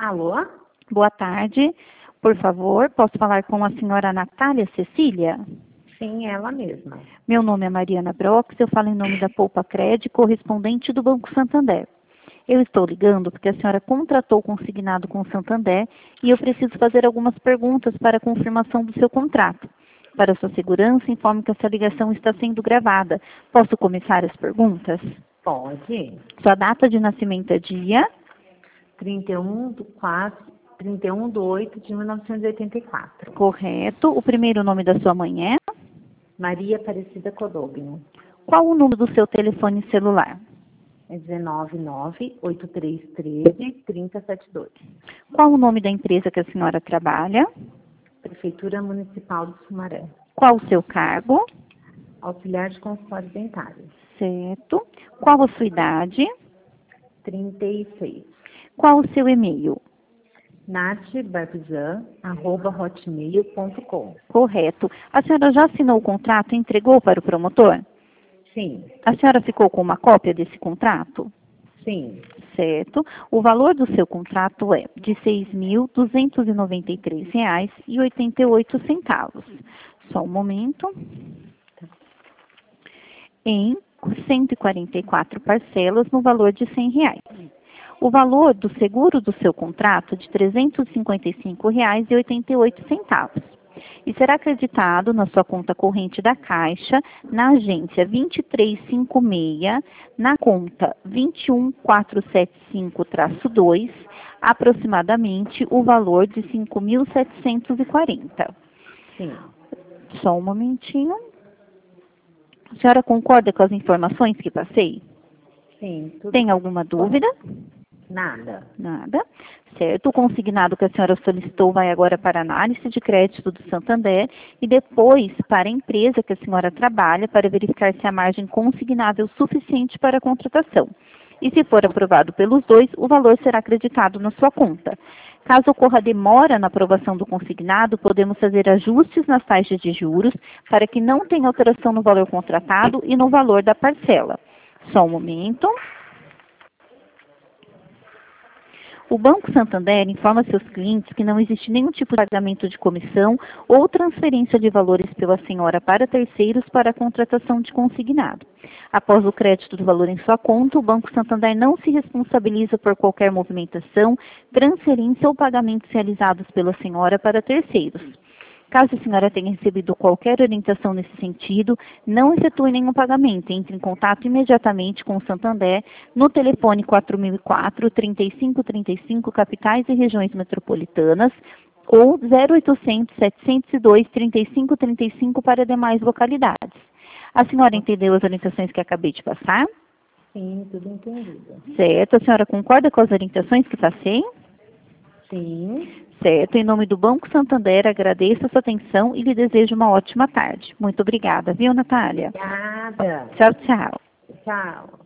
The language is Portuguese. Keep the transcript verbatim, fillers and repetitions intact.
Alô? Boa tarde. Por favor, posso falar com a senhora Natália Cecília? Sim, ela mesma. Meu nome é Mariana Brox, eu falo em nome da Poupa Cred, correspondente do Banco Santander. Eu estou ligando porque a senhora contratou consignado com o Santander e eu preciso fazer algumas perguntas para a confirmação do seu contrato. Para sua segurança, informo que essa ligação está sendo gravada. Posso começar as perguntas? Pode. Sua data de nascimento é dia? trinta e um do quatro, trinta e um do oito de mil novecentos e oitenta e quatro. Correto. O primeiro nome da sua mãe é? Maria Aparecida Codogno. Qual o número do seu telefone celular? É dezenove nove oito três um três três zero sete dois. Qual o nome da empresa que a senhora trabalha? Prefeitura Municipal de Sumaré. Qual o seu cargo? Auxiliar de consultório dentário. Certo. Qual a sua idade? trinta e seis. Qual o seu e-mail? natbarbizan arroba hotmail ponto com. Correto. A senhora já assinou o contrato e entregou para o promotor? Sim, A senhora ficou com uma cópia desse contrato? sim. Certo. O valor do seu contrato é de seis mil duzentos e noventa e três reais e oitenta e oito centavos. Só um momento. Em cento e quarenta e quatro parcelas no valor de cem reais. O valor do seguro do seu contrato é de trezentos e cinquenta e cinco reais e oitenta e oito centavos. E será acreditado na sua conta corrente da Caixa, na agência dois três cinco seis, na conta dois um quatro sete cinco dois, aproximadamente o valor de cinco mil setecentos e quarenta. Sim. Só um momentinho. A senhora concorda com as informações que passei? Sim, tudo. Tem alguma dúvida? Nada. Nada. Certo. O consignado que a senhora solicitou vai agora para a análise de crédito do Santander e depois para a empresa que a senhora trabalha para verificar se a margem consignável é suficiente para a contratação. E se for aprovado pelos dois, o valor será acreditado na sua conta. Caso ocorra demora na aprovação do consignado, podemos fazer ajustes nas taxas de juros para que não tenha alteração no valor contratado e no valor da parcela. Só um momento. O Banco Santander informa seus clientes que não existe nenhum tipo de pagamento de comissão ou transferência de valores pela senhora para terceiros para a contratação de consignado. Após o crédito do valor em sua conta, o Banco Santander não se responsabiliza por qualquer movimentação, transferência ou pagamentos realizados pela senhora para terceiros. Caso a senhora tenha recebido qualquer orientação nesse sentido, não efetue nenhum pagamento. Entre em contato imediatamente com o Santander no telefone quatro mil e quatro, trinta e cinco trinta e cinco, capitais e regiões metropolitanas, ou zero oitocentos, setecentos e dois, trinta e cinco trinta e cinco para demais localidades. A senhora entendeu as orientações que acabei de passar? Sim, tudo entendido. Certo. A senhora concorda com as orientações que passei? Sim. Certo. Em nome do Banco Santander, agradeço a sua atenção e lhe desejo uma ótima tarde. Muito obrigada, viu, Natália? Obrigada. Tchau, tchau. Tchau.